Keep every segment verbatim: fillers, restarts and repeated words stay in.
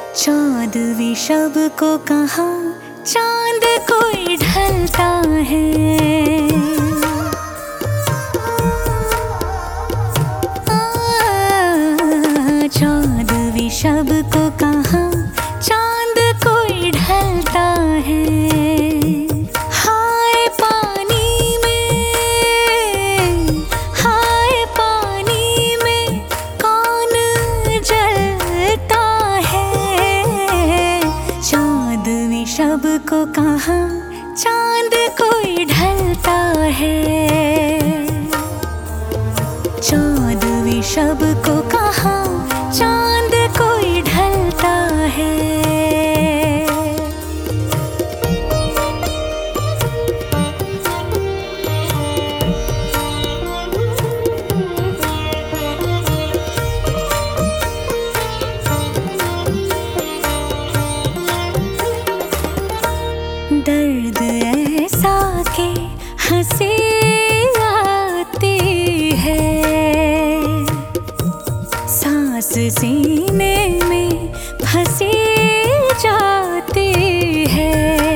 चौदहवीं शब को कहाँ चांद कोई ढलता है। चौदहवीं शब को कहाँ चांद कोई ढलता है। हाय पानी में, हाय पानी में कौन जलता है। चौदहवीं शब को कहाँ चांद कोई ढलता है। चौदहवीं शब को कहाँ चांद कोई ढलता है। दर्द ऐसा के हंसी आती है, सांस सीने में फंसी जाती है।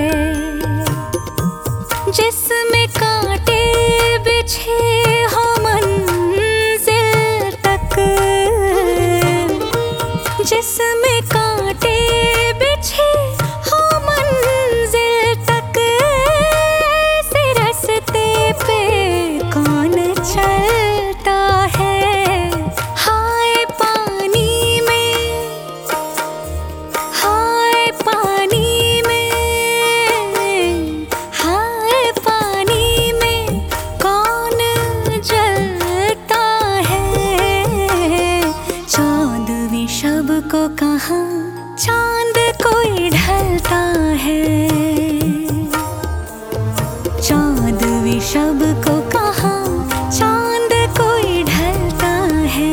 जिसमें कांटे बिछे हो मंजिल तक, जिसमें कांटे बिछे हो मंजिल तक, ऐसे रास्ते पे कौन चलता है। हाय पानी में, हाय पानी में, हाय पानी में कौन जलता है। चौदहवीं शब को कहाँ चांद कोई ढलता है। चौदहवीं शब को कहाँ चांद कोई ढलता है।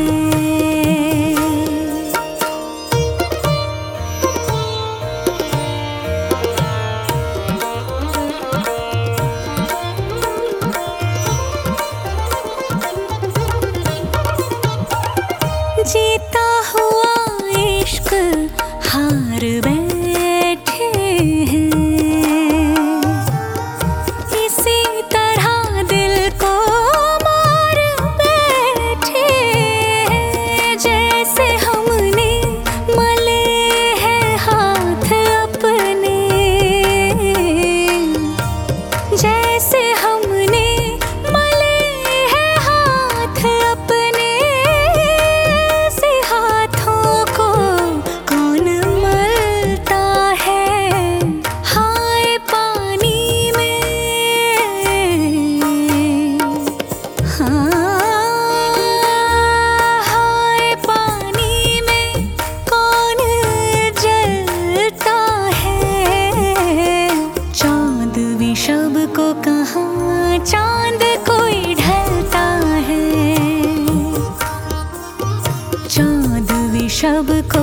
जीता हुआ इश्क हार बैठे हैं, इसी तरह दिल को मार बैठे हैं। जैसे हमने मले हैं हाथ अपने, जैसे हमने मले हैं हाथ अपने, से हाथों को कौन मलता है। हाय पानी में, हाँ, हाय पानी में कौन जलता है। चौदहवीं शब को कहाँ चांद कोई ढलता है। चौदहवीं शब को